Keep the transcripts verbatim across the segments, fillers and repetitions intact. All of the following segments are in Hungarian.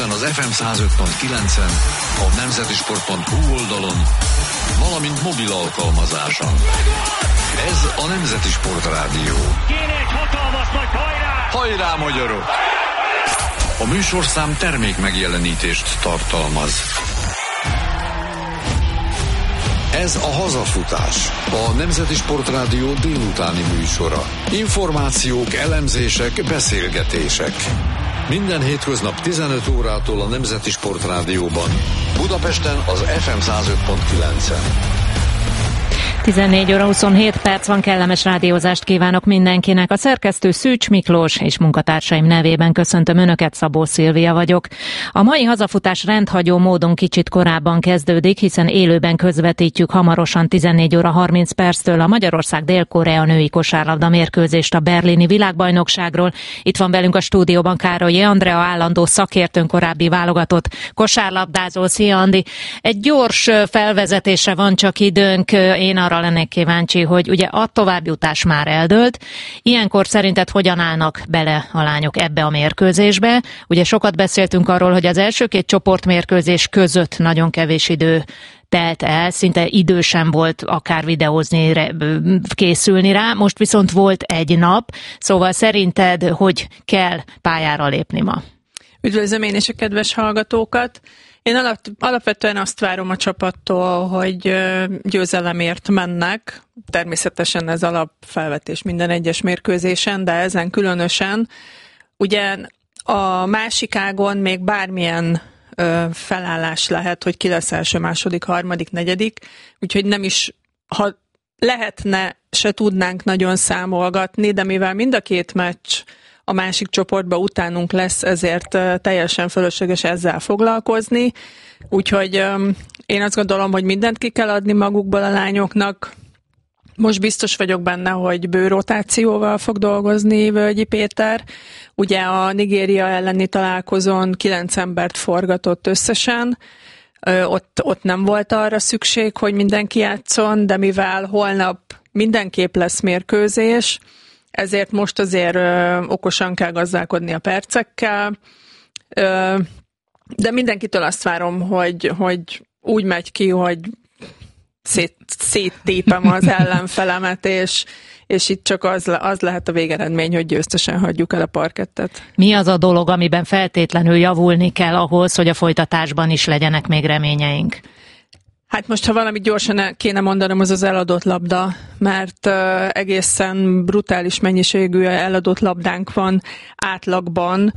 Budapesten az ef em száz öt pont kilencen, a nemzeti sport pont hu oldalon, valamint mobil alkalmazáson. Ez a Nemzeti Sport Rádió. Kéne egy hatalmas nagy hajrá! Hajrá, magyarok! A műsorszám termék megjelenítést tartalmaz. Ez a Hazafutás, a Nemzeti Sport Rádió délutáni műsora. Információk, elemzések, beszélgetések. Minden hétköznap tizenöt órától a Nemzeti Sport Rádióban. Budapesten az ef em száz öt pont kilencen. tizennégy óra huszonhét perc van, kellemes rádiózást kívánok mindenkinek. A szerkesztő Szűcs Miklós és munkatársaim nevében köszöntöm Önöket, Szabó Szilvia vagyok. A mai hazafutás rendhagyó módon kicsit korábban kezdődik, hiszen élőben közvetítjük hamarosan tizennégy óra harminc perctől a Magyarország-Dél-Korea női kosárlabda mérkőzést a berlini világbajnokságról. Itt van velünk a stúdióban Károlyi Andrea, állandó szakértőnk, korábbi válogatott kosárlabdázó. Szia, Andi! Egy gyors felvezetésre van csak időnk. Én arra lennék kíváncsi, hogy ugye a továbbjutás már eldőlt. Ilyenkor szerinted hogyan állnak bele a lányok ebbe a mérkőzésbe? Ugye sokat beszéltünk arról, hogy az első két csoportmérkőzés között nagyon kevés idő telt el, szinte idő sem volt akár videózni, készülni rá, most viszont volt egy nap, szóval szerinted hogy kell pályára lépni ma? Üdvözlöm én és a kedves hallgatókat! Én alap, alapvetően azt várom a csapattól, hogy győzelemért mennek. Természetesen ez alapfelvetés minden egyes mérkőzésen, de ezen különösen. Ugye a másik ágon még bármilyen ö, felállás lehet, hogy ki lesz első, második, harmadik, negyedik, úgyhogy nem is, ha lehetne, se tudnánk nagyon számolgatni, de mivel mind a két meccs a másik csoportba utánunk lesz, ezért teljesen fölösleges ezzel foglalkozni. Úgyhogy én azt gondolom, hogy mindent ki kell adni magukból a lányoknak. Most biztos vagyok benne, hogy bőrotációval fog dolgozni Völgyi Péter. Ugye a Nigéria elleni találkozón kilenc embert forgatott összesen. Ott, ott nem volt arra szükség, hogy mindenki játszon, de mivel holnap mindenképp lesz mérkőzés, ezért most azért ö, okosan kell gazdálkodni a percekkel, ö, de mindenkitől azt várom, hogy, hogy úgy megy ki, hogy szét, széttépem az ellenfelemet, és, és itt csak az, az lehet a végeredmény, hogy győztesen hagyjuk el a parkettet. Mi az a dolog, amiben feltétlenül javulni kell ahhoz, hogy a folytatásban is legyenek még reményeink? Hát most, ha valamit gyorsan kéne mondanom, az az eladott labda, mert uh, egészen brutális mennyiségű eladott labdánk van átlagban,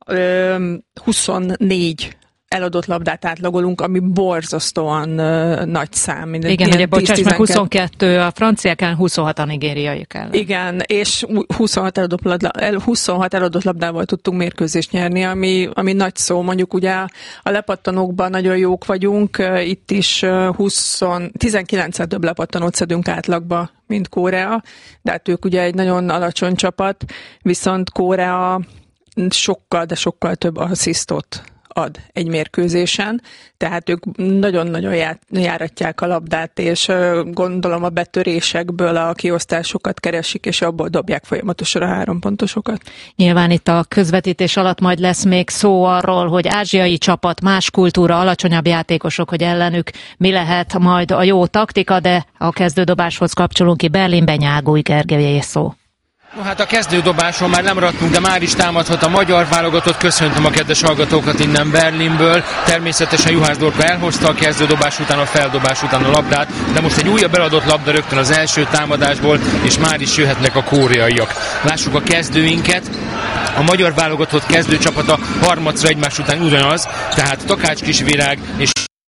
uh, huszonnégy eladott labdát átlagolunk, ami borzasztóan uh, nagy szám. Igen, ugye bocsáss meg, huszonkettő a franciákán, huszonhat a nigériaiak ellen. Igen, és huszonhat eladott, labda, huszonhat eladott labdával tudtunk mérkőzést nyerni, ami, ami nagy szó. Mondjuk ugye a lepattanókban nagyon jók vagyunk, itt is húsz, tizenkilenccel több lepattanót szedünk átlagba, mint Korea, de hát ők ugye egy nagyon alacsony csapat, viszont Korea sokkal, de sokkal több asszisztot ad egy mérkőzésen, tehát ők nagyon-nagyon járatják a labdát, és gondolom a betörésekből a kiosztásokat keresik, és abból dobják folyamatosan a három pontosokat. Nyilván itt a közvetítés alatt majd lesz még szó arról, hogy ázsiai csapat, más kultúra, alacsonyabb játékosok, hogy ellenük mi lehet majd a jó taktika, de a kezdődobáshoz kapcsolunk ki. Berlinben Nyágói Gergelyé szó. No, hát a kezdődobáson már nem maradtunk, de már is támadhat a magyar válogatott. Köszöntöm a kedves hallgatókat innen Berlinből. Természetesen Juhász Dorka elhozta a kezdődobás után, a feldobás után a labdát, de most egy újabb eladott labda rögtön az első támadásból, és már is jöhetnek a koreaiak. Lássuk a kezdőinket. A magyar válogatott kezdőcsapata harmadszor egymás után ugyanaz, tehát Takács Kisvirág és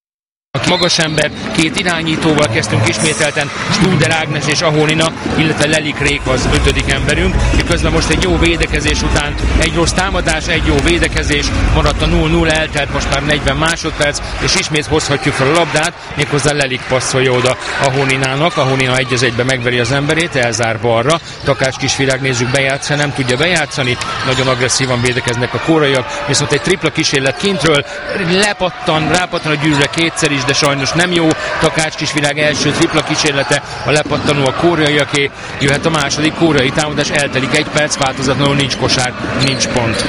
magas ember, két irányítóval kezdtünk ismételten, Studer Ágnes és Ahonina, illetve Lelik Réka az ötödik emberünk. Miközben most egy jó védekezés után egy rossz támadás, egy jó védekezés, maradt a nulla nulla, eltelt most már negyven másodperc, és ismét hozhatjuk fel a labdát, méghozzá Lelik passzolja oda Ahoninának. Ahonina egy az egybe megveri az emberét, elzár balra. Takács Kisvirág, nézzük, bejátszani, nem tudja bejátszani, nagyon agresszívan védekeznek a koreaiak, viszont egy tripla kísérlet kintről, lepattan, rápattan a gyűrűre kétszer is, de sajnos nem jó. Takács Kisvirág első tripla kísérlete, a lepattanó a koreaiaké, jöhet a második koreai támadás, eltelik egy perc, változatlanul nincs kosár, nincs pont.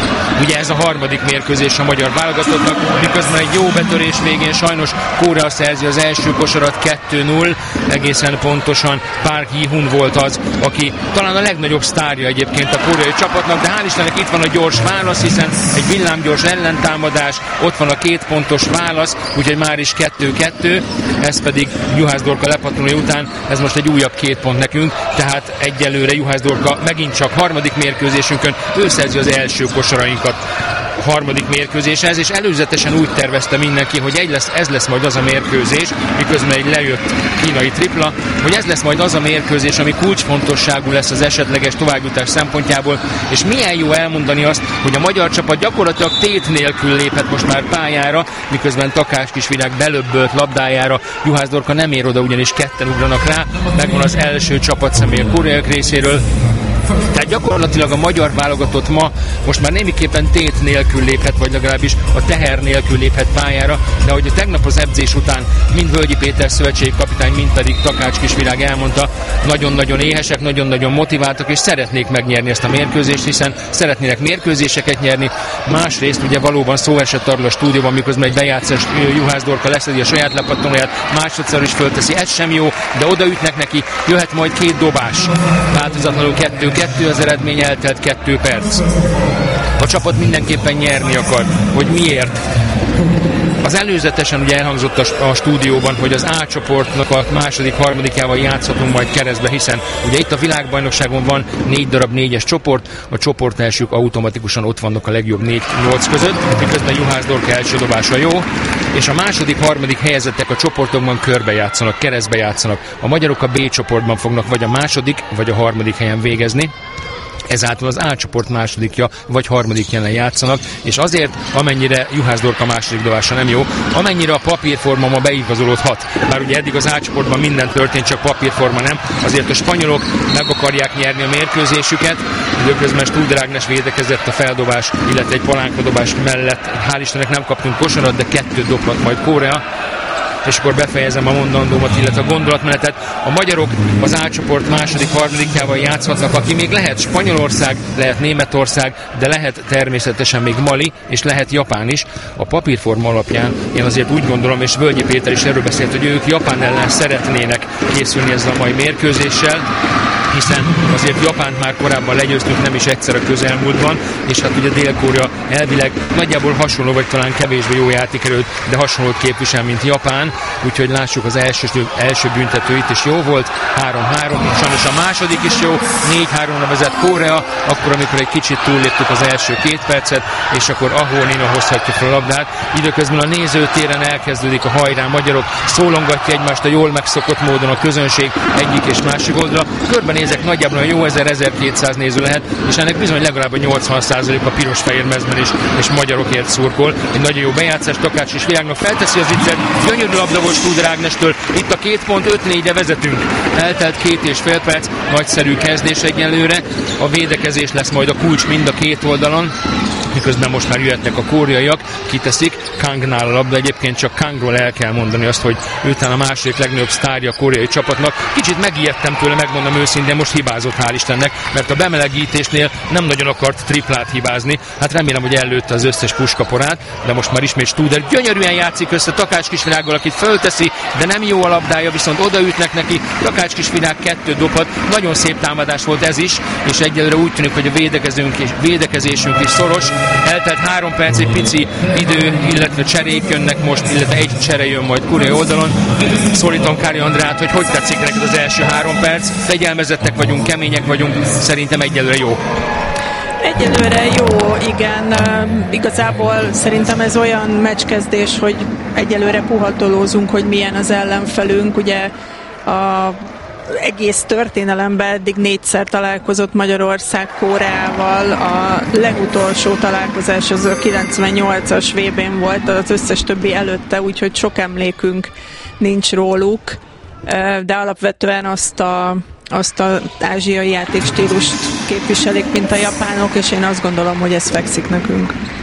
Ugye ez a harmadik mérkőzés a magyar válogatottnak, miközben egy jó betörés végén sajnos Korea szerzi az első kosarat kettő null, egészen pontosan Park Ji-hun volt az, aki talán a legnagyobb sztárja egyébként a koreai csapatnak, de hál' Istennek itt van a gyors válasz, hiszen egy villámgyors ellentámadás, ott van a két pontos válasz, úgyhogy már is kettő kettő, ez pedig Juhász Dorka lepattanója után, ez most egy újabb két pont nekünk, tehát egyelőre Juhász Dorka megint csak harmadik mérkőzésünkön, ő szerzi az első kosarainkat harmadik mérkőzéshez, és előzetesen úgy tervezte mindenki, hogy egy lesz, ez lesz majd az a mérkőzés, miközben egy lejött kínai tripla, hogy ez lesz majd az a mérkőzés, ami kulcsfontosságú lesz az esetleges továbbjutás szempontjából, és milyen jó elmondani azt, hogy a magyar csapat gyakorlatilag tét nélkül léphet most már pályára, miközben Takács Kisvirág belöbbölt labdájára Juhász Dorka nem ér oda, ugyanis ketten ugranak rá, megvan az első csapatszemély a koreaiak részéről. Tehát gyakorlatilag a magyar válogatott ma most már némiképpen tét nélkül léphet, vagy legalábbis a teher nélkül léphet pályára, de hogy a tegnap az edzés után mind Völgyi Péter szövetségi kapitány, mind pedig Takács Kisvirág elmondta, nagyon-nagyon éhesek, nagyon-nagyon motiváltak, és szeretnék megnyerni ezt a mérkőzést, hiszen szeretnének mérkőzéseket nyerni. Másrészt ugye valóban szó esett arról a stúdióban, miközben egy bejátszás Juhász Dorka leszedi a saját lepattanóját, másodszor is fölteszi, ez sem jó, de odaütnek neki, jöhet majd két dobás. Változatlanul kettő kettő az eredmény, eltelt kettő perc. A csapat mindenképpen nyerni akar. Hogy miért? Az előzetesen ugye elhangzott a, a stúdióban, hogy az A csoportnak a második, harmadikával játszhatunk majd keresztbe, hiszen ugye itt a világbajnokságon van négy darab négyes csoport, a csoport elsők automatikusan ott vannak a legjobb négy-nyolc között, miközben Juhász Dorka első dobása jó, és a második, harmadik helyezettek a csoportokban körbe játszanak, keresztbe játszanak. A magyarok a B csoportban fognak vagy a második, vagy a harmadik helyen végezni. Ezáltal az A csoport másodikja vagy harmadik jelen játszanak, és azért, amennyire Juhász Dorka második dobása nem jó, amennyire a papírforma ma beigazolódhat. Bár ugye eddig az A csoportban minden történt, csak papírforma nem, azért a spanyolok meg akarják nyerni a mérkőzésüket, időközben Studer Ágnes védekezett a feldobás, illetve egy palánkadobás mellett. Hál' Istennek nem kaptunk kosarat, de kettőt dobhat majd Korea. És akkor befejezem a mondandómat, illetve a gondolatmenetet. A magyarok az A csoport második, harmadikjával játszhatnak, aki még lehet Spanyolország, lehet Németország, de lehet természetesen még Mali, és lehet Japán is. A papírforma alapján én azért úgy gondolom, és Völgyi Péter is erről beszélt, hogy ők Japán ellen szeretnének készülni ezzel a mai mérkőzéssel, hiszen azért Japánt már korábban legyőztünk, nem is egyszer a közelmúltban, és hát ugye Dél-Korea elvileg nagyjából hasonló, vagy talán kevésbé jó játékerőt, de hasonlót képvisel, mint Japán, úgyhogy lássuk az első, első büntető itt is jó volt, három három, sajnos a második is jó, négy háromra vezet Korea, akkor amikor egy kicsit túlléptük az első két percet, és akkor ahol Nina hozhatja fel a labdát. Időközben a nézőtéren elkezdődik a hajrá, magyarok szólongatja egymást a jól megszokott módon a közönség egyik és másik oldalra. Körben nézek, nagyjából a jó ezer-ezerkétszáz néző lehet, és ennek bizony legalább a nyolcvan százalék a piros-fehér mezben is, és magyarokért szurkol. Egy nagyon jó bejátszás, Takács Kisvirágnak felteszi az viccet, gyönyörű labda volt Studer Ágnestől, itt a két pont, öt négyre vezetünk. Eltelt két és fél perc, nagyszerű kezdés egyelőre, a védekezés lesz majd a kulcs mind a két oldalon, miközben most már jöhetnek a koreaiak, kiteszik Kangnál a labda, egyébként csak Kangról el kell mondani azt, hogy ő talán a második legnagyobb sztárja a koreai csapatnak. Kicsit megijedtem tőle, megmondom őszintén, most hibázott, hál' Istennek, mert a bemelegítésnél nem nagyon akart triplát hibázni. Hát remélem, hogy ellőtte az összes puskaporát, de most már ismét Studer gyönyörűen játszik össze Takács Kisvirággal, akit fölteszi, de nem jó a labdája, viszont odaütnek neki. Takács Kisvirág kettőt dobhat, nagyon szép támadás volt ez is, és egyelőre úgy tűnik, hogy a védekezésünk és védekezésünk is szoros. Eltelt három perc, egy pici idő, illetve cserék jönnek most, illetve egy csere jön majd Korea oldalon. Szólítom Kári Andrát, hogy hogy tetszik neked az első három perc. Fegyelmezettek vagyunk, kemények vagyunk, szerintem egyelőre jó. Egyelőre jó, igen. Igazából szerintem ez olyan meccskezdés, hogy egyelőre puhatolózunk, hogy milyen az ellenfelünk. Ugye a egész történelemben eddig négyszer találkozott Magyarország Koreával, a legutolsó találkozás az a kilencvennyolcas vé bén volt, az összes többi előtte, úgyhogy sok emlékünk nincs róluk, de alapvetően azt a azt az ázsiai játékstílust képviselik, mint a japánok, és én azt gondolom, hogy ez fekszik nekünk.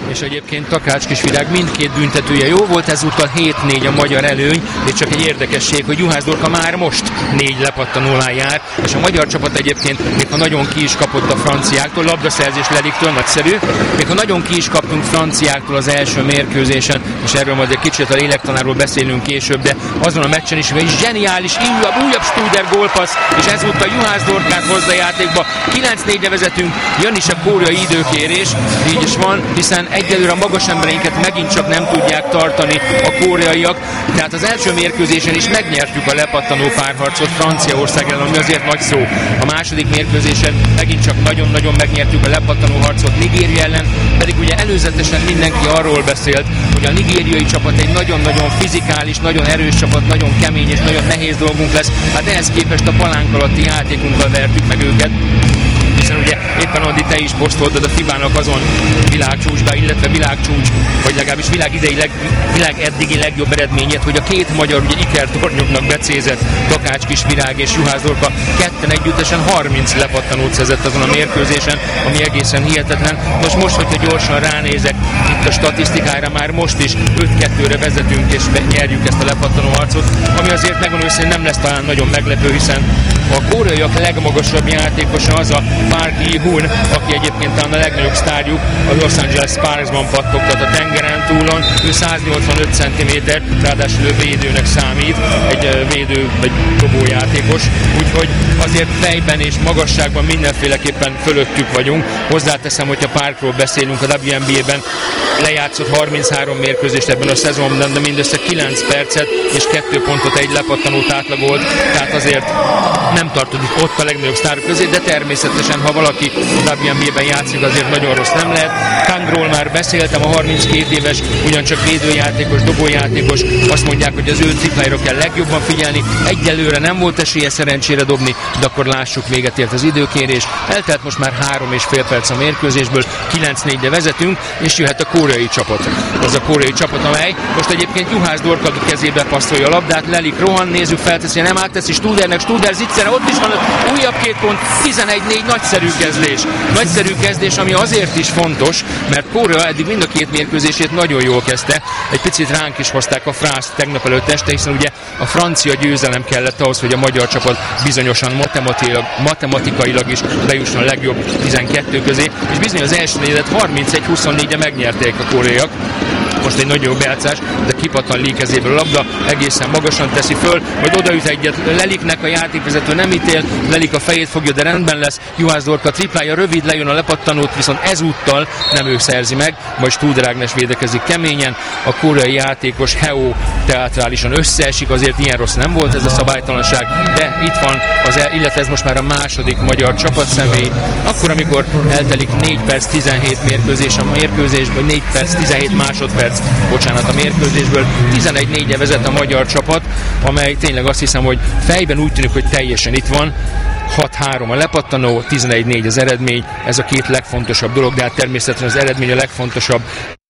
és egyébként Takács-Kisvirág mindkét büntetője jó volt, ezúttal hét négy a magyar előny, és csak egy érdekesség, hogy Juhász Dorka már most négy lepattanólán jár, és a magyar csapat egyébként, még ha nagyon ki is kapott a franciáktól, labdaszerzés Leliktől nagyszerű, még ha nagyon ki is kaptunk franciáktól az első mérkőzésen, és erről majd egy kicsit a lélektanáról beszélünk később, de azon a meccsen is, hogy zseniális, újabb, újabb Studer gólpassz, és ezúttal Juhász Dorkát hozza játékba. kilenc négyre vezetünk, jön is a koreai időkérés, így is van, hiszen egyelőre a magas embereinket megint csak nem tudják tartani a koreaiak, tehát az első mérkőzésen is megnyertük a lepattanó párharcot Franciaország ellen, ami azért nagy szó. A második mérkőzésen megint csak nagyon-nagyon megnyertük a lepattanó harcot Nigéria ellen, pedig ugye előzetesen mindenki arról beszélt, hogy a nigériai csapat egy nagyon-nagyon fizikális, nagyon erős csapat, nagyon kemény és nagyon nehéz dolgunk lesz, hát ehhez képest a palánk alatti játékunkkal vertük meg őket. Hiszen ugye éppen Andi, te is posztoltad a fibának azon világcsúcsba, illetve világcsúcs, vagy legalábbis világ idei, leg, világ eddigi legjobb eredményét, hogy a két magyar ugye ikertornyoknak becézett Takács-Kisvirág és Juhász Dorka ketten együttesen harminc lepattanót szerzett azon a mérkőzésen, ami egészen hihetetlen. Most most, hogyha gyorsan ránézek itt a statisztikára, már most is öt kettőre vezetünk és nyerjük ezt a lepattanó harcot, ami azért megmondom, hogy nem lesz talán nagyon meglepő, hiszen a koreaiak legmagasabb játékosa az a Park Ji-hoon, aki egyébként talán a legnagyobb sztárjuk, az Los Angeles Sparksban pattogtat a tengeren túlon. Ő száznyolcvanöt centiméter, ráadásul ő védőnek számít, egy védő, egy dobójátékos, úgyhogy azért fejben és magasságban mindenféleképpen fölöttük vagyunk. Hozzáteszem, hogyha Parkról beszélünk, a dupla vé en bé á-ben lejátszott harminchárom mérkőzést ebben a szezonban, de mindössze kilenc percet és kettő pontot, egy lepattanót átlagolt, tehát azért nem tartozik ott a legnagyobb sztárok közé, de természetesen, ha valaki a dupla vé en bé á-ben játszik, azért nagyon rossz nem lehet. Kangról már beszéltem, a harminckét éves, ugyancsak védőjátékos, dobójátékos, azt mondják, hogy az ő tripláira kell legjobban figyelni. Egyelőre nem volt esélye szerencsére dobni, de akkor lássuk, véget ért az időkérés. Eltelt most már három és fél perc a mérkőzésből, kilenc négyre vezetünk, és jöhet a koreai csapat. Az a koreai csapat, amely most egyébként Juhász Dorka kezébe passzolja a labdát, Lelik rohan, nézzük, felteszi, nem átteszi Studernek, Studer zicsere, ott is van újabb két pont, tizenegy négy, nagyszerű kezdés. Nagyszerű kezdés, ami azért is fontos, mert Korea eddig mind a két mérkőzését nagyon jól kezdte. Egy picit ránk is hozták a frászt tegnap előtt este, hiszen ugye a francia győzelem kellett ahhoz, hogy a magyar csapat bizonyosan matematikailag, matematikailag is bejusson a legjobb tizenkettő közé, és bizony az első negyedet harmincegy huszonnégyre megnyerték a koreaiak. Most egy nagyon bejátszás, de kipattan Lee kezéből a labda, egészen magasan teszi föl, majd odaüt egyet Leliknek, a játékvezető nem ítél, Lelik a fejét fogja, de rendben lesz. Juhász Dorka triplája rövid, lejön a lepattanót, viszont ezúttal nem ő szerzi meg, majd Studer Ágnes védekezik keményen, a koreai játékos Heo teátrálisan összeesik, azért ilyen rossz nem volt ez a szabálytalanság, de itt van, az el, illetve ez most már a második magyar csapatszemély, akkor, amikor eltelik négy perc tizenhét mérkőzés a mérkőzés, vagy négy perc tizenhét másodperc, bocsánat, a mérkőzésből, tizenegy négyre vezet a magyar csapat, amely tényleg azt hiszem, hogy fejben úgy tűnik, hogy teljesen itt van. hat három a lepattanó, tizenegy négy az eredmény, ez a két legfontosabb dolog, de hát természetesen az eredmény a legfontosabb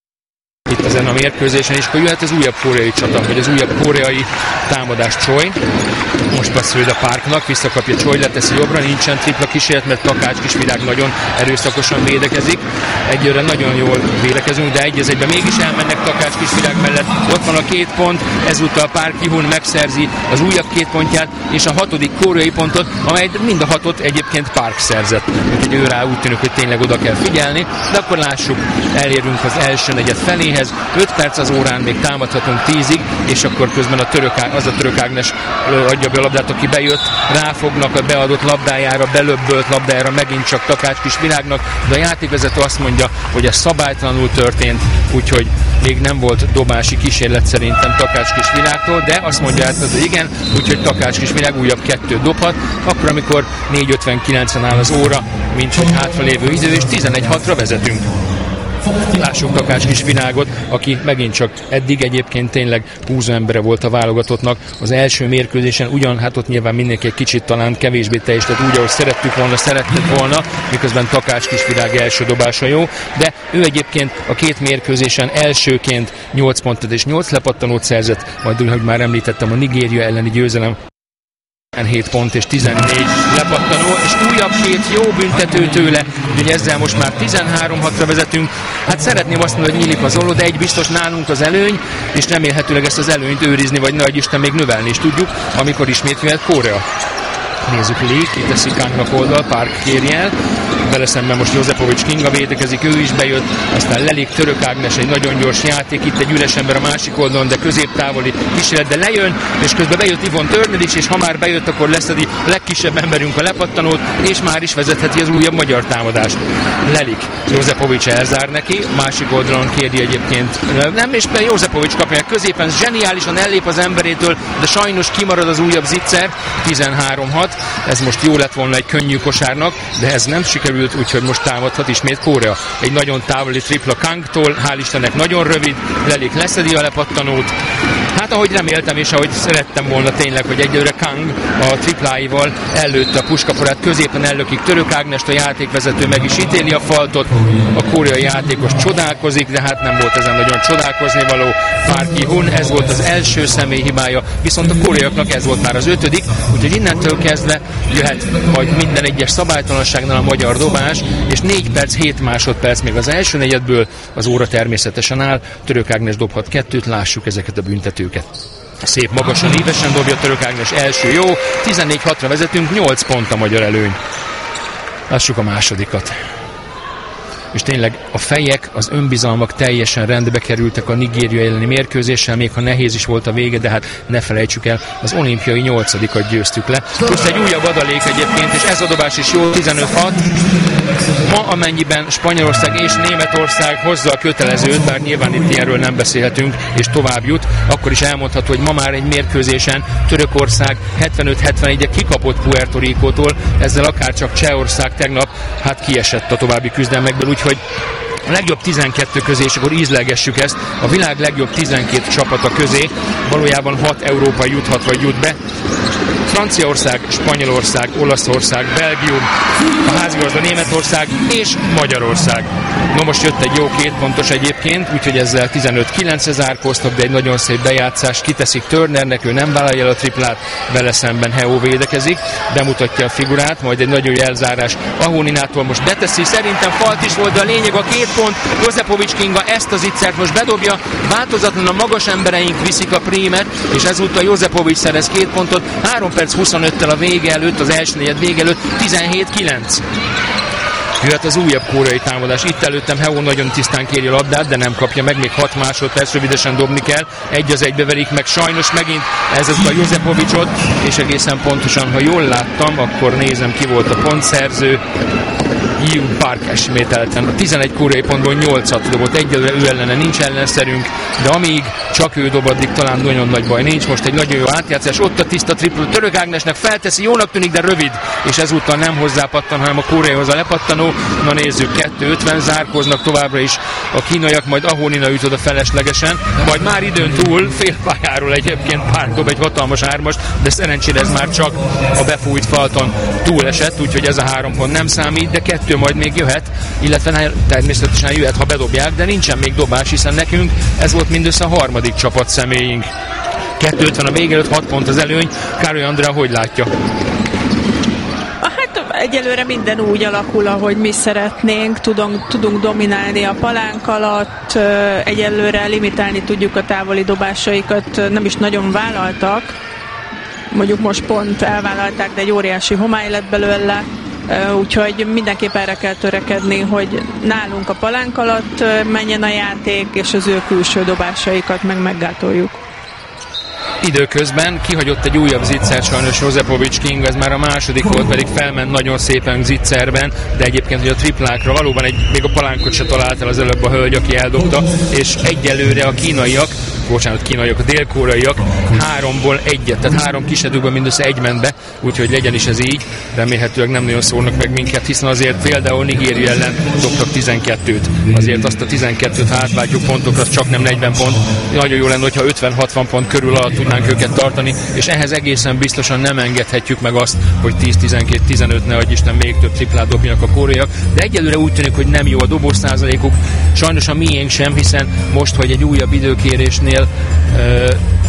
itt ezen a mérkőzésen, és akkor jöhet az újabb koreai csata, vagy az újabb koreai támadás Choi. Most passzolja a Parknak, visszakapja Choi, leteszi jobbra, nincsen tripla kísérlet, mert Takács-Kisvirág nagyon erőszakosan védekezik. Egyőre nagyon jól védekezünk, de egy az egyben mégis elmennek Takács-Kisvirág mellett. Ott van a két pont, ezúttal Park Ji-hoon megszerzi az újabb két pontját, és a hatodik koreai pontot, amely mind a hatot egyébként Park szerzett. Úgyhogy ő rá úgy tűnik, hogy tényleg oda kell figyelni, de akkor lássuk, elérünk az első negyed feléhez. öt perc az órán, még támadhatunk tízig, és akkor közben a török, az a török Ágnes adja be a labdát, aki bejött, ráfognak a beadott labdájára, belöbbölt labdájára megint csak Takács-Kisvirágnak, de a játékvezető azt mondja, hogy ez szabálytalanul történt, úgyhogy még nem volt dobási kísérlet szerintem Takács-Kisvirágtól, de azt mondja, hogy igen, úgyhogy Takács-Kisvirág újabb kettőt dobhat, akkor amikor négy ötvenkilencen áll az óra, mint hogy hátralévő idő, és tizenegy hatra vezetünk. Lássuk Takács-Kisvirágot, aki megint csak eddig egyébként tényleg húzó embere volt a válogatottnak. Az első mérkőzésen ugyan, hát ott nyilván mindenki egy kicsit talán kevésbé teljesített úgy, ahogy szerettük volna, szerettük volna, miközben Takács-Kisvirág első dobása jó, de ő egyébként a két mérkőzésen elsőként nyolc pontot és nyolc lepattanót szerzett, majd, hogy már említettem, a Nigéria elleni győzelem tizenhét pont és tizennégy lepattanó, és újabb két jó büntető tőle, úgyhogy ezzel most már tizenhárom hatra vezetünk. Hát szeretném azt mondani, hogy nyílik az olló, de egy biztos nálunk az előny, és remélhetőleg ezt az előnyt őrizni, vagy nagy Isten még növelni is tudjuk, amikor ismét jöhet Korea. Nézzük, Lee, kiteszi Kangnak oldal, Park kéri el, vele szemben most Jozepovics Kinga védekezik, ő is bejött, aztán Lelik, Török Ágnes, egy nagyon gyors játék, itt egy üres ember a másik oldalon, de középtávoli kísérlet, de lejön, és közben bejött Ivon Turner is, és ha már bejött, akkor leszedi a legkisebb emberünk a lepattanót, és már is vezetheti az újabb magyar támadást. Lelik, Jozepovics elzár neki, másik oldalon kéri egyébként, nem, és Jozepovics kapja középen, zseniálisan ellép az emberétől, de sajnos kimarad az újabb zicser, tizenhárom hat. Ez most jó lett volna egy könnyű kosárnak, de ez nem sikerült, úgyhogy most támadhat ismét Korea. Egy nagyon távoli tripla Kangtól, hál' Istennek nagyon rövid, Lelik leszedi a lepattanót. Hát ahogy reméltem és ahogy szerettem volna tényleg, hogy egyelőre Kang a tripláival ellőtte a puskaporát, középen ellökik Török Ágnest, a játékvezető meg is ítéli a faltot, a koreai játékos csodálkozik, de hát nem volt ezen nagyon csodálkozni való. Park Ji-hun, ez volt az első személy hibája, viszont a koreaiaknak ez volt már az ötödik, úgyhogy innentől kezdve jöhet majd minden egyes szabálytalanságnál a magyar dobás, és négy perc, hét másodperc még az első negyedből, az óra természetesen áll, Török Ágnes dobhat kettőt, lássuk ezeket a büntetőket. Szép magasan, ívesen dobja Török Ágnes, első jó, tizennégy hatra vezetünk, nyolc pont a magyar előny. Lássuk a másodikat. És tényleg a fejek, az önbizalmak teljesen rendbe kerültek a Nigéria elleni mérkőzéssel, még ha nehéz is volt a vége, de hát ne felejtsük el, az olimpiai nyolcadikat győztük le. Plusz egy újabb adalék egyébként, és ez a dobás is jó, tizenöt hat. Ma amennyiben Spanyolország és Németország hozza a kötelezőt, bár nyilván itt ilyenről nem beszélhetünk, és tovább jut, akkor is elmondható, hogy ma már egy mérkőzésen Törökország hetvenöt hetvenegyre kikapott Puerto Ricótól, ezzel akár csak Csehország tegnap hát kiesett a további küzdelmekből, úgyhogy a legjobb tizenkettő közé, és akkor ízlegessük ezt, a világ legjobb tizenkét csapata közé valójában hat európai juthat vagy jut be. Franciaország, Spanyolország, Olaszország, Belgium, a házigazda Németország és Magyarország. No, most jött egy jó két pontos egyébként, úgyhogy ezzel tizenöt kilencre zárkóztak, de egy nagyon szép bejátszás kiteszik Turnernek, ő nem vállalja el a triplát, vele szemben Heo védekezik, bemutatja a figurát, majd egy nagyon jó elzárás Ahoninától most beteszi, szerintem falt is volt, de a lényeg a két pont, Jozepovics Kinga ezt az ittszert most bedobja, változatlan a magas embereink viszik a prímet, és ezúttal Jozepovics szerez két pontot, három perc huszonöttel a vége előtt, az első negyed vége előtt, tizenhét kilenc. Jöhet az újabb koreai támadás. Itt előttem Heo nagyon tisztán kéri a labdát, de nem kapja meg, még hat másodperc, rövidesen dobni kell. Egy az egybe verik meg, sajnos megint ez az a Jozepovicsot, és egészen pontosan, ha jól láttam, akkor nézem, ki volt a pontszerző. Ji-hun Park ismételten. A tizenegy koreai pontból nyolcat dobott, egyelőre ő ellene nincs ellenszerünk, de amíg csak ő dob, addig talán nagyon nagy baj nincs. Most egy nagyon jó átjátszás, ott a tiszta tripla, Török Ágnesnek felteszi, jónak tűnik, de rövid, és ezúttal nem hozzápattan, hanem a koreaihoz a lepattanó. Na nézzük, kettő ötven, zárkoznak továbbra is a kínaiak, majd Ahonina üt oda feleslegesen, majd már időn túl, félpályáról egyébként Park dob egy hatalmas hármast, de szerencsére ez már csak a befújt falton túlesett, úgyhogy ez a három pont nem számít, de kettő majd még jöhet, illetve természetesen jöhet, ha bedobják, de nincsen még dobás, hiszen nekünk ez volt mindössze a harmadik csapat személyünk. kettő ötven a vége előtt, hat pont az előny. Károly Andrea hogy látja? Hát egyelőre minden úgy alakul, ahogy mi szeretnénk, tudunk, tudunk dominálni a palánk alatt, egyelőre limitálni tudjuk a távoli dobásaikat, nem is nagyon vállaltak, mondjuk most pont elvállalták, de egy óriási homály lett belőle, úgyhogy mindenképp erre kell törekedni, hogy nálunk a palánk alatt menjen a játék, és az ő külső dobásaikat meg meggátoljuk. Időközben kihagyott egy újabb zicser, sajnos Jozepovics Kinga, ez már a második volt, pedig felment nagyon szépen zicserben, de egyébként hogy a triplákra valóban egy, még a palánkot se talált el az előbb a hölgy, aki eldobta, és egyelőre a kínaiak, bocsánat, kínaiak, a dél-koreaiak háromból egyet, tehát három kisedőből mindössze egy ment be, úgyhogy legyen is ez így, remélhetőleg nem nagyon szólnak meg minket, hiszen azért például Nigéria ellen dobtak tizenkettőt, azért azt a tizenkettőt, ha átváltjuk pontokra, az csak nem negyven pont, nagyon jó lenne, hogyha ötven-hatvan pont körül alatt tudnánk őket tartani, és ehhez egészen biztosan nem engedhetjük meg azt, hogy tíz tizenkét tizenöt, ne adj Isten, még több triplát dobjanak a koreaiak, de egyelőre úgy tűnik, hogy nem jó a dobós százalékuk, sajnos a miénk sem, hiszen most, hogy egy újabb időkérésnél uh,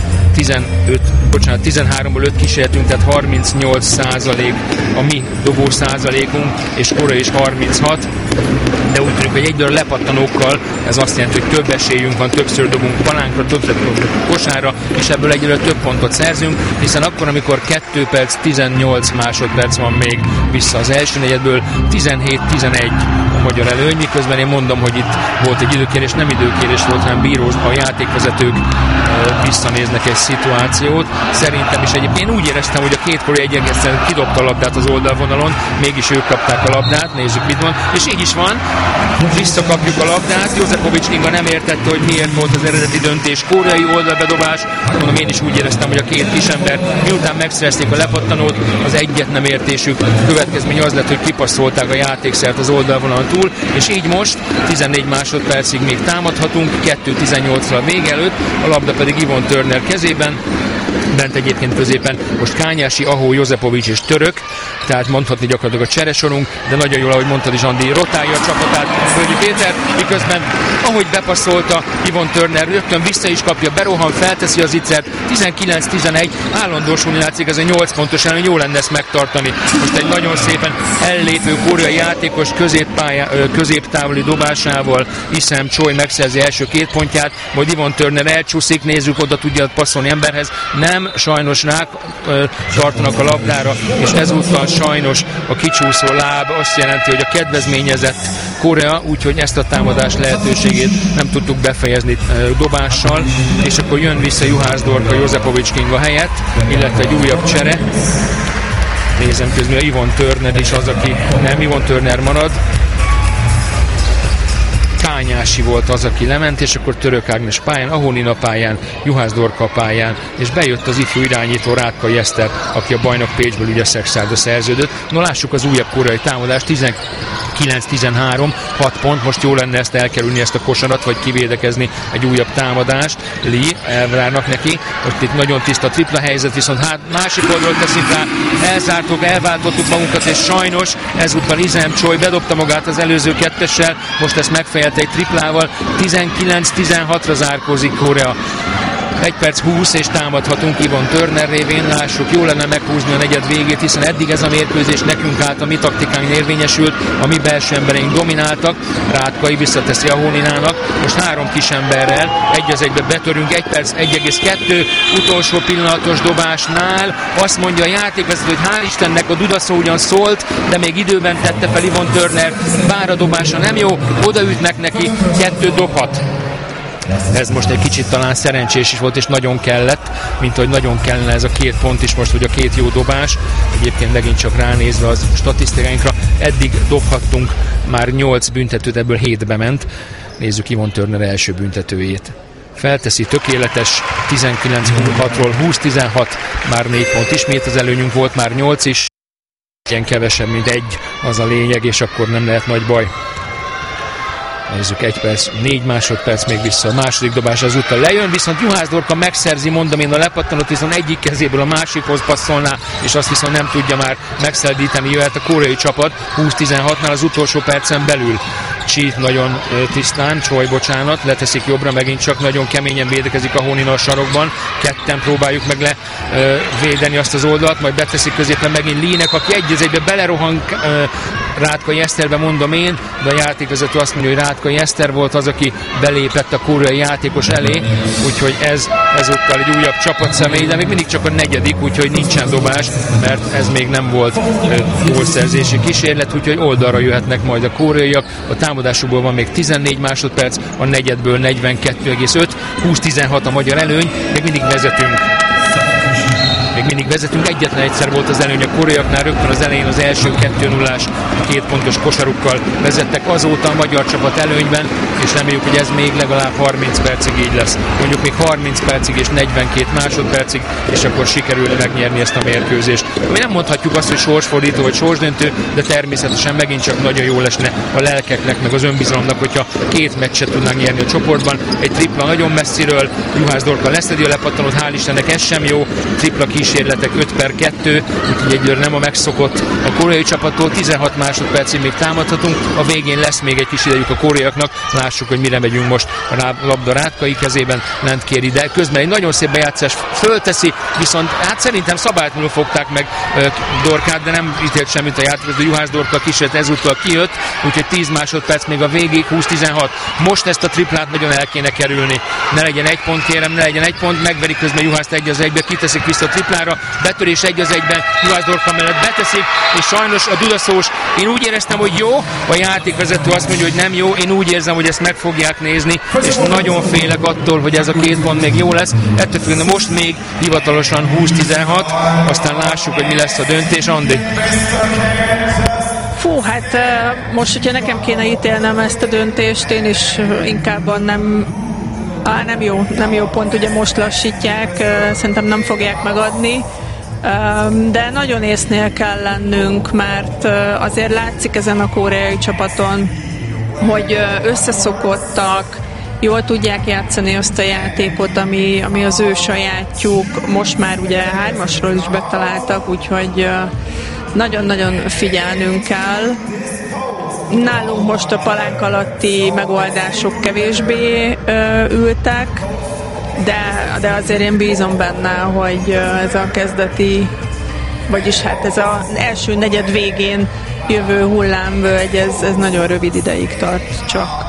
tizenöt, bocsánat, tizenháromból öt kísérletünk, tehát harmincnyolc százalék a mi dobó százalékunk, és Korea is harminchat, de úgy tűnik, hogy egyből a lepattanókkal ez azt jelenti, hogy több esélyünk van, többször dobunk palánkra, többször dobunk kosárra, és ebből egyről több pontot szerzünk, hiszen akkor, amikor kettő perc, tizennyolc másodperc van még vissza az első negyedből, tizenhét tizenegy a magyar előny, miközben én mondom, hogy itt volt egy időkérés, nem időkérés volt, hanem bírós, a játékvezetők visszanéznek egy szituációt. Szerintem is egyébként én úgy éreztem, hogy a két koreai egyenesen kidobta a labdát az oldalvonalon, mégis ők kapták a labdát, nézzük mit van, és így is van, visszakapjuk a labdát, Jozepovics Kinga nem értette, hogy miért volt az eredeti döntés koreai oldalbedobás, mondom, én is úgy éreztem, hogy a két kisember miután megszerezték a lepattanót, az egyet nem értésük, következmény az lett, hogy kipasszolták a játékszert az oldalvonalon túl, és így most tizennégy másodpercig még támadhatunk, kettő tizennyolcra a vége előtt, a labda pedig Yvonne Turner kezében, bent egyébként középen most Kányási, Ahó, Jozepovics és török, tehát mondhatni gyakorlatilag a cseresorunk, de nagyon jól, ahogy mondtad is, Andi, rotálja a csapatát Völgyi Péter, miközben ahogy bepasszolta Yvonne Turner, rögtön vissza is kapja, berohan, felteszi az iccert, tizenkilenc tizenegy, állandósulni látszik, ez egy nyolc pontos előny, jó lenne ezt megtartani. Most egy nagyon szépen ellépő koreai játékos középtávoli dobásával Issam Choi megszerzi első két pontját, majd Yvonne Turner elcsúszik, nézzük, oda tudja passzolni emberhez, nem, sajnos rá ö, tartanak a labdára, és ezúttal sajnos a kicsúszó láb azt jelenti, hogy a kedvezményezett Korea, úgyhogy ezt a támadás lehetőségét nem tudtuk befejezni ö, dobással, és akkor jön vissza Juhász Dorka Jozepovics Kinga helyett, illetve egy újabb csere. Nézem közben, a Yvonne Turner is az, aki nem, Yvonne Turner marad. Kányási volt az, aki lement, és akkor Török Ágnes pályán, Ahó Nina pályán, Juhász Dorka pályán, és bejött az ifjú irányító Rátkai Eszter, aki a bajnok Pécsből ugye Szexárda szerződött. No, lássuk az újabb koreai támadást, tizenkilenc tizenhárom, hat pont, most jó lenne ezt elkerülni, ezt a kosarat, vagy kivédekezni egy újabb támadást. Lee, elvárnak neki, most itt nagyon tiszta tripla helyzet, viszont hát másik oldalról teszünk rá, elzártuk, elváltottuk magunkat, és sajnos ezúttal Issam Choi bedobta magát az előző kettessel, most ezt megfejelte egy triplával, tizenkilenc tizenhatra zárkózik Korea. egy perc húsz és támadhatunk Yvonne Turner révén, lássuk, jó lenne meghúzni a negyed végét, hiszen eddig ez a mérkőzés nekünk állt, a mi taktikánk érvényesült, a mi belső embereink domináltak, Rátkai visszateszi a Hóninának, most három kis emberrel, egy az egybe betörünk, egy perc, egy egész kettő, utolsó pillanatos dobásnál, azt mondja a játékvezető, hogy hál' Istennek a dudaszó ugyan szólt, de még időben tette fel Yvonne Turner, bár a dobása nem jó, odaütnek neki, kettő dobhat. Ez most egy kicsit talán szerencsés is volt, és nagyon kellett, mint hogy nagyon kellene ez a két pont is most, hogy a két jó dobás. Egyébként megint csak ránézve az statisztikáinkra, eddig dobhattunk már nyolc büntetőt, ebből hétbe ment. Nézzük Yvonne Turner első büntetőjét. Felteszi, tökéletes, tizenkilenc hatról húsz tizenhat, már négy pont ismét az előnyünk volt, már nyolc is. Ilyen kevesebb, mint egy, az a lényeg, és akkor nem lehet nagy baj. Nézzük, egy perc, négy másodperc még vissza, a második dobás ezúttal lejön, viszont Juhász Dorka megszerzi, mondom én, a lepattanót, viszont egyik kezéből a másikhoz passzolná, és azt viszont nem tudja már megszeldíteni, jöhet a koreai csapat húsz tizenhatnál az utolsó percen belül. Csi nagyon tisztán, Choi, bocsánat, leteszik jobbra, megint csak nagyon keményen védekezik a Hónina a sarokban, ketten próbáljuk meg le ö, védeni azt az oldalt, majd beteszik középen megint Lee-nek, aki egy az egybe belerohan ö, Rátkai Eszterbe, mondom én, de a játékvezető azt mondja, hogy Rátkai Eszter volt az, aki belépett a koreai játékos elé, úgyhogy ez ezúttal egy újabb csapatszemély, de még mindig csak a negyedik, úgyhogy nincsen dobás, mert ez még nem volt gólszerzési kísérlet, úgyhogy oldalra jöhetnek majd a koreaiak. A támadásukból van még tizennégy másodperc, a negyedből negyvenkettő egész öt, húsz tizenhat a magyar előny, még mindig vezetünk. Még mindig vezetünk, egyetlen egyszer volt az előny a koreaiaknál, rögtön az elején az első kettő nullás két pontos kosarukkal vezettek, azóta a magyar csapat előnyben, és reméljük, hogy ez még legalább harminc percig így lesz. Mondjuk még harminc percig és negyvenkét másodpercig, és akkor sikerül megnyerni ezt a mérkőzést. Mi nem mondhatjuk azt, hogy sorsfordító vagy sorsdöntő, de természetesen megint csak nagyon jó lesne a lelkeknek, meg az önbizalomnak, hogyha két meccset tudnánk nyerni a csoportban. Egy tripla nagyon messziről, Juhász Dorka leszedi a lepattanót, hál' Istennek ez sem jó, tripla kísérletek öt per kettő, úgyhogy egyőre nem a megszokott a koreai csapattól, tizenhat másodpercig még támadhatunk, a végén lesz még egy kis idejük a koreaiaknak, lássuk, hogy mire megyünk most. A labda Rátkai kezében, lent kéri, de közben egy nagyon szép bejátszás fölteszi, viszont hát szerintem szabálytalanul fogták meg Dorkát, de nem ítélt semmit a játékos, de Juhász Dorka kísért ezúttal kijött, úgyhogy tíz másodperc még a végig, húsz tizenhat. Most ezt a triplát nagyon el kéne kerülni. Ne legyen egy pont, kérem, ne legyen egy pont, megveri közben Juhászt egy az egybe, kiteszik vissza a triplára, betörés egy az egyben, Juhász Dorka mellett beteszik, és sajnos a dudaszós, én úgy éreztem, hogy jó, a játékvezető azt mondja, hogy nem jó, én úgy érzem, hogy ezt meg fogják nézni, és nagyon félek attól, hogy ez a két pont még jó lesz. Ettől függően most még hivatalosan húsz tizenhat, aztán lássuk, hogy mi lesz a döntés. Andi? Fú, hát most, hogyha nekem kéne ítélnem ezt a döntést, én is inkább nem, á, nem jó, nem jó pont, ugye most lassítják, szerintem nem fogják megadni, de nagyon észnél kell lennünk, mert azért látszik ezen a koreai csapaton, hogy összeszokottak, jól tudják játszani azt a játékot, ami, ami az ő sajátjuk. Most már ugye hármasról is betaláltak, úgyhogy nagyon-nagyon figyelnünk kell. Nálunk most a palánk alatti megoldások kevésbé ö, ültek, de, de azért én bízom benne, hogy ez a kezdeti, vagyis hát ez az első negyed végén jövő hullámvölgy, ez, ez nagyon rövid ideig tart csak.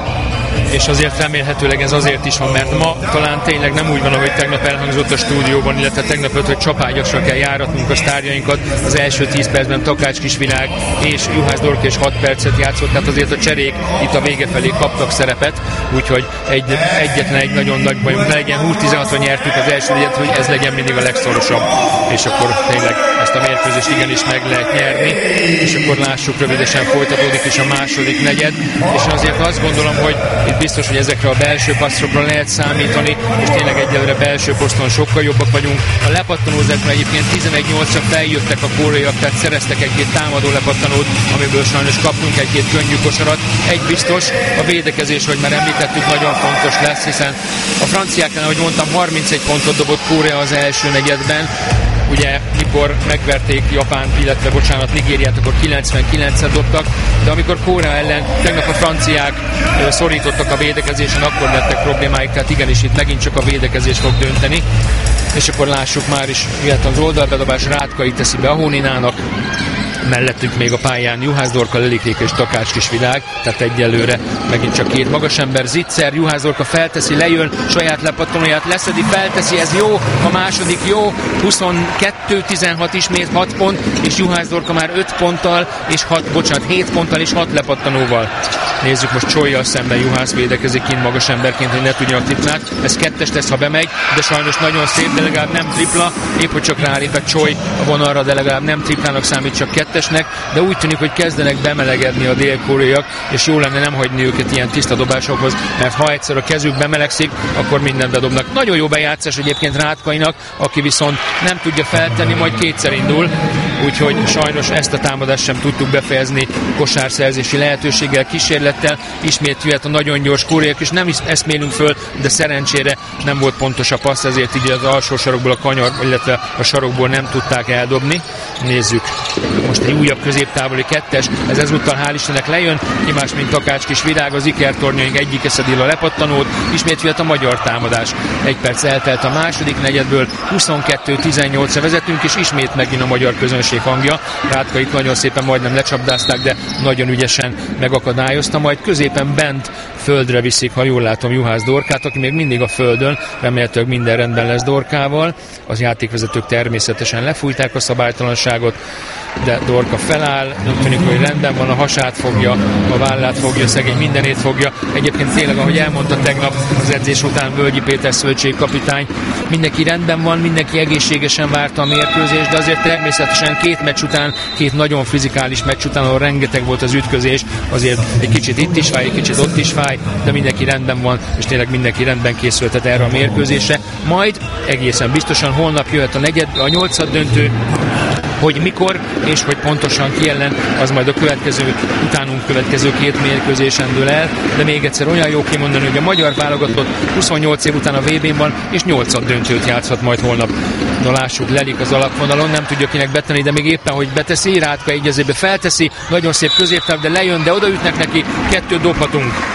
És azért remélhetőleg ez azért is van, mert ma talán tényleg nem úgy van, ahogy tegnap elhangzott a stúdióban, illetve tegnap öt, hogy csapágyasra kell járatnunk a sztárjainkat. Az első tíz percben Takács Kisvilág és Juhász Dorka és hat percet játszott, tehát azért a cserék itt a vége felé kaptak szerepet, úgyhogy egy, egyetlen egy nagyon nagy baj, ne legyen húsz tizenhatra nyertük az első negyed, hogy ez legyen mindig a legszorosabb, és akkor tényleg ezt a mérkőzést igenis meg lehet nyerni, és akkor lássuk, rövidesen folytatódik is a második negyed, és azért azt gondolom, hogy itt biztos, hogy ezekre a belső passzokra lehet számítani, és tényleg egyelőre belső poszton sokkal jobbak vagyunk. A lepattanózásban egyébként tizenegy nyolcra feljöttek a koreaiak, tehát szereztek egy-két támadó lepattanót, amiből sajnos kaptunk egy-két könnyű kosarat. Egy biztos, a védekezés, hogy már említettük, nagyon fontos lesz, hiszen a franciáknál, ahogy mondtam, harmincegy pontot dobott Korea az első negyedben. Ugye, mikor megverték Japánt, illetve bocsánat, Nigériát, akkor kilencvenkilencet dobtak, de amikor Korea ellen tegnap a franciák szorítottak a védekezésen, akkor lettek problémáik, tehát igenis itt megint csak a védekezés fog dönteni. És akkor lássuk már is, illetve az oldalbedobás Rátkai teszi be a Hóninának, mellettük még a pályán Juhász Dorka, Lelikrék és Takács Kisvilág, tehát egyelőre megint csak két magas ember. Zicser, Juhász Dorka felteszi, lejön, saját lepattanóját leszedi, felteszi, ez jó, a második jó, huszonkettő tizenhat ismét hat pont, és Juhász Dorka már öt ponttal, és hat, bocsánat, hét ponttal és hat lepattanóval. Nézzük most Csollyal szemben, Juhász védekezik kint magas emberként, hogy ne tudja a triplát. Ez kettes lesz, ha bemegy, de sajnos nagyon szép, de legalább nem tripla, épp hogy csak rálépett Csoly a vonalra, de legalább nem triplának számít, csak kettesnek, de úgy tűnik, hogy kezdenek bemelegedni a dél-koreaiak, és jó lenne nem hagyni őket ilyen tiszta dobásokhoz, mert ha egyszer a kezük bemelegszik, akkor mindent bedobnak. Nagyon jó bejátszás egyébként Rátkainak, aki viszont nem tudja feltenni, majd kétszer indul, úgyhogy sajnos ezt a támadást sem tudtuk befejezni kosárszerzési lehetőséggel, kísérlettel. Ismét jöhet a nagyon gyors koreaiak, és nem is eszmélünk föl, de szerencsére nem volt pontos a passz, ezért így az alsó sarokból a kanyar, illetve a sarokból nem tudták eldobni. Nézzük. Most egy újabb középtávoli kettes, ez ezúttal hál' Istennek lejön, ki más, mint Takács Kisvilág, az ikertornyaink egyike szedi a lepattanót, ismét jött a magyar támadás. Egy perc eltelt a második negyedből, huszonkettő tizennyolcra vezetünk, és ismét megint a magyar közönség hangja. Rátkait nagyon szépen majdnem lecsapdázták, de nagyon ügyesen megakadályozta, majd középen bent földre viszik, ha jól látom, Juhász Dorkát, aki még mindig a földön, remélhetőleg minden rendben lesz Dorkával. Az játékvezetők természetesen lefújták a szabálytalanságot, de Dorka feláll, úgy tűnik, hogy rendben van, a hasát fogja, a vállát fogja, szegény mindenét fogja. Egyébként tényleg, ahogy elmondta tegnap az edzés után Völgyi Péter szövetségkapitány, mindenki rendben van, mindenki egészségesen várta a mérkőzést, de azért természetesen két meccs után, két nagyon fizikális meccs után, ahol rengeteg volt az ütközés, azért egy kicsit itt is fáj, egy kicsit ott is fáj, de mindenki rendben van, és tényleg mindenki rendben készültet erre a mérkőzésre. Majd egészen biztosan holnap jöhet a negyed, a nyolcad döntő, hogy mikor és hogy pontosan ki ellen, az majd a következő, utánunk következő két mérkőzésen dől el, de még egyszer olyan jó kimondani, hogy a magyar válogatott huszonnyolc év után a vé bén van, és nyolcad döntőt játszhat majd holnap. Na lássuk, Lelik az alapvonalon, nem tudja kinek betenni, de még éppen, hogy beteszi, Rátka így azért felteszi, nagyon szép középtáv, de lejön, de odaütnek neki, kettőt dobhatunk.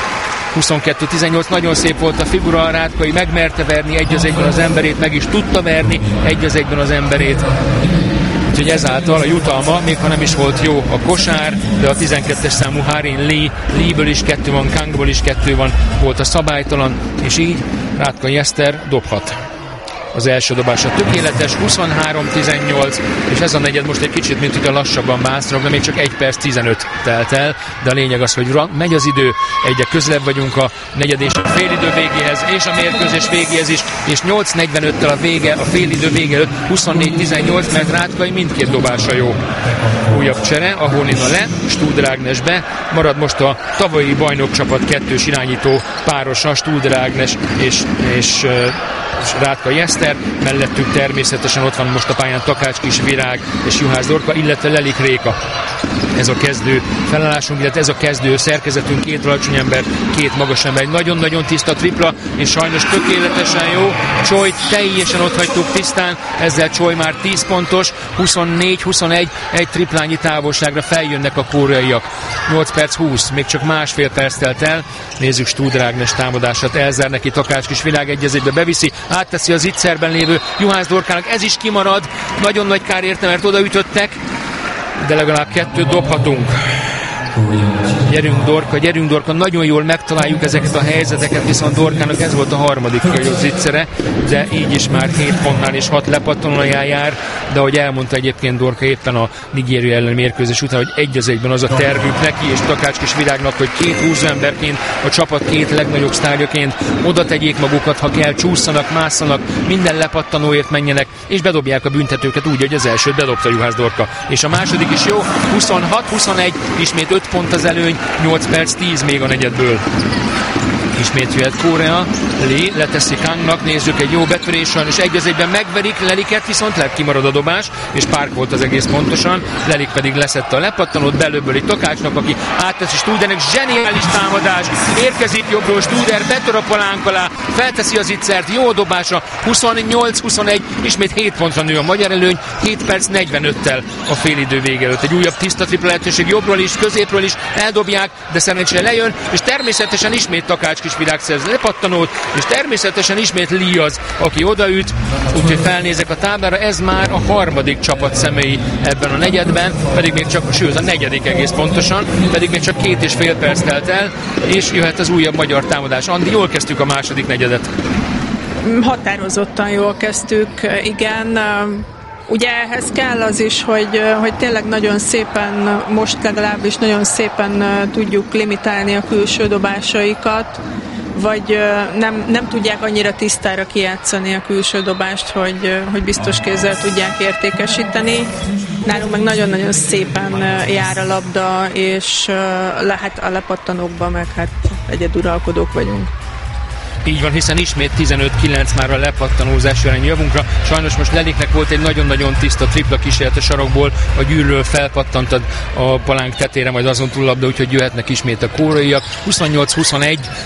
huszonkettő tizennyolc, nagyon szép volt a figura, a Rátkai megmerte verni egy az egyben az emberét, meg is tudta verni egy az egyben az emberét. Úgyhogy ezáltal a jutalma, még ha nem is volt jó a kosár, de a tizenkettes számú Harin Lee, Lee-ből is kettő van, Kangból is kettő van, volt a szabálytalan, és így Rátkai Eszter dobhat. Az első dobása tökéletes, huszonhárom tizennyolc, és ez a negyed most egy kicsit, mint hogyha lassabban bászra, de még csak egy perc tizenöt telt el, de a lényeg az, hogy megy az idő, egyre közelebb vagyunk a negyed és a félidő végéhez, és a mérkőzés végéhez is, és nyolc negyvenöttel a vége, a félidő vége előtt huszonnégy tizennyolc, mert Rátkai mindkét dobása jó. Újabb csere, a Honina le, Studer Ágnes be, marad most a tavalyi bajnokcsapat kettős irányító párosa, Studer Ágnes és, és és Rátkai Eszter, mellettük természetesen ott van most a pályán Takács Kis Virág és Juhász Dorka, illetve Lelik Réka. Ez a kezdő felállásunk, illetve ez a kezdő szerkezetünk, két alacsony ember, két magas ember, egy nagyon-nagyon tiszta tripla, és sajnos tökéletesen jó. Csolyt teljesen ott hagytuk tisztán, ezzel Csoly már tíz pontos, huszonnégy huszonegy, egy triplányi távolságra feljönnek a koreaiak. nyolc perc húsz, még csak másfél perc telt el. Nézzük Studer Ágnes támadását, elzár neki Takács Kis Virág, egy az egybe beviszi, átteszi az ittszerben lévő Juhász Dorkának, ez is kimarad, nagyon nagy kár érte, mert odaütöttek, de legalább kettőt dobhatunk. Gyerünk Dorka, gyerünk Dorka, nagyon jól megtaláljuk ezeket a helyzeteket, viszont Dorkának ez volt a harmadik az ittszere, de így is már hét pontnál és hat lepattanóján jár, de ahogy elmondta egyébként Dorka éppen a Nigéria ellen mérkőzés után, hogy egy az egyben az a tervük neki és Takács Kis Virágnak, hogy két húzóemberként, a csapat két legnagyobb sztárjaként oda tegyék magukat, ha kell, csúszanak, másszanak, minden lepattanóért menjenek, és bedobják a büntetőket úgy, hogy az elsőt bedobta Juhász Dorka. És a második is jó, huszonhat huszonegy, ismét öt pont az előny, nyolc perc tíz még a negyedből. Ismét jöhet Korea, Lee leteszi Kangnak, nézzük, egy jó betörés, sajnos egy az egyben megverik Leliket, viszont lett kimarad a dobás, és Park volt az egész pontosan, Lelik pedig leszette a lepattanót, belőbböli Takácsnak, aki átteszi Studernek, zseniális támadás, érkezik jobbról Studer, betör a palánk alá, felteszi az ittszert, jó dobása, huszonnyolc huszonegy, ismét hét pontra nő a magyar előny, hét perc negyvenöttel a félidő vége előtt. Egy újabb tiszta tripla lehetőség jobbról is, középről is, eldobják, de szerencsére lejön, és természetesen ismét Takács Kis Virág szerz lepattanót, és természetesen ismét Lee az, aki odaüt, úgyhogy felnézek a táblára, ez már a harmadik csapat személyi ebben a negyedben, pedig még csak, sőt a negyedik egész pontosan, pedig még csak két és fél perc telt el, és jöhet az újabb magyar támadás. Andi, jól kezdtük a második negyedet. Határozottan jól kezdtük, igen. Ugye ehhez kell az is, hogy, hogy tényleg nagyon szépen, most legalábbis nagyon szépen tudjuk limitálni a külső dobásaikat, vagy nem, nem tudják annyira tisztára kijátszani a külső dobást, hogy, hogy biztos kézzel tudják értékesíteni. Nálunk meg nagyon-nagyon szépen jár a labda, és lehet a lepattanókban meg hát egyeduralkodók vagyunk. Így van, hiszen ismét tizenöt kilenc már a lepattanózás elleni javunkra. Sajnos most Leliknek volt egy nagyon-nagyon tiszta tripla kísérlet a sarokból, a gyűrről felpattantad a palánk tetére, majd azon túl labda, úgyhogy jöhetnek ismét a koreaiak. huszonnyolc huszonegy,